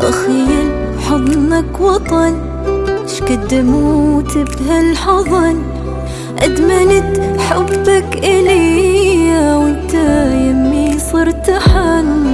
تخيل حضنك وطن، شقد موت بهالحضن. أدمنت حبك إلي وانت يمي صرت حن.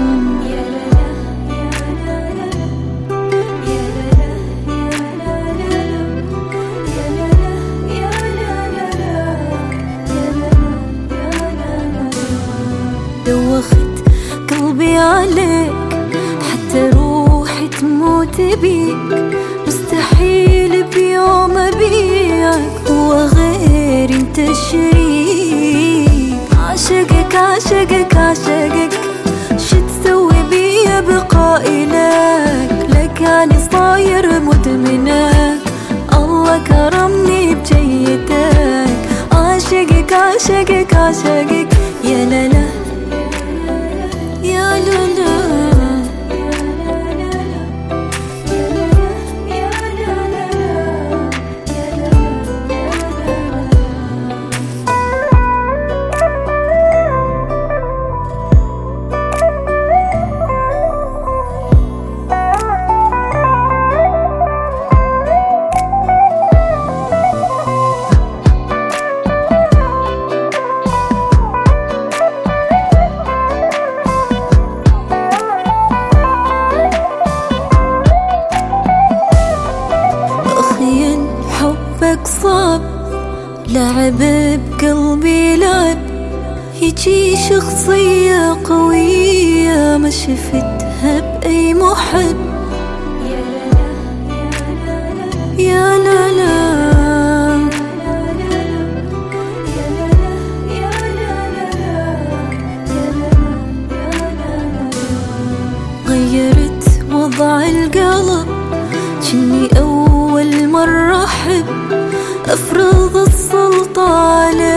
دوخت قلبي عليك حتى روحي تموت بيك، مستحيل بيوم أبيعك وغير انت الشريك. عاشقك عاشقك عاشقك، شو تسوي بيا بقائي لك أنا صاير مدمنك، الله كرمني بجيتك. عاشقك عاشقك عاشقك يا لالا يا لالا. حبك صعب لعب بقلبي لعب، هيجي شخصية قوية ما شفتها بأي محب. يا لالا غيرت وضع القلب، جني أول مرة أحب أفرض السلطة عليك.